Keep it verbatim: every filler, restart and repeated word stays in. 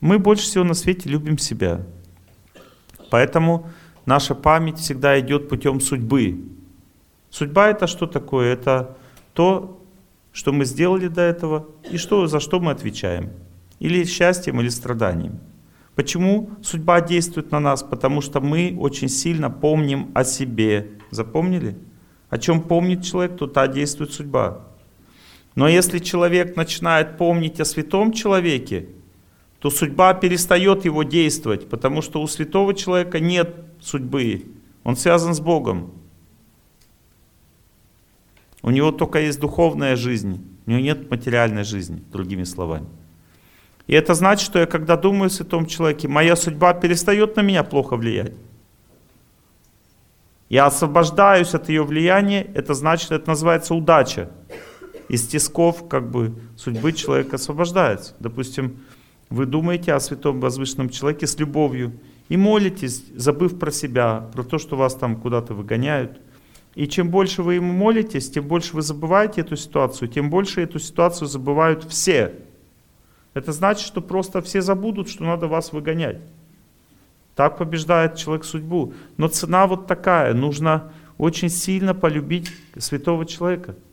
Мы больше всего на свете любим себя. Поэтому наша память всегда идет путем судьбы. Судьба — это что такое? Это то, что мы сделали до этого, и что, за что мы отвечаем. Или счастьем, или страданием. Почему судьба действует на нас? Потому что мы очень сильно помним о себе. Запомнили? О чем помнит человек, то та действует судьба. Но если человек начинает помнить о святом человеке, то судьба перестает его действовать, потому что у святого человека нет судьбы. Он связан с Богом. У него только есть духовная жизнь, у него нет материальной жизни, другими словами. И это значит, что я когда думаю о святом человеке, моя судьба перестает на меня плохо влиять. Я освобождаюсь от ее влияния, это значит, это называется удача. Из тисков как бы судьбы человек освобождается. Допустим, вы думаете о святом возвышенном человеке с любовью и молитесь, забыв про себя, про то, что вас там куда-то выгоняют. И чем больше вы ему молитесь, тем больше вы забываете эту ситуацию, тем больше эту ситуацию забывают все. Это значит, что просто все забудут, что надо вас выгонять. Так побеждает человек судьбу. Но цена вот такая. Нужно очень сильно полюбить святого человека.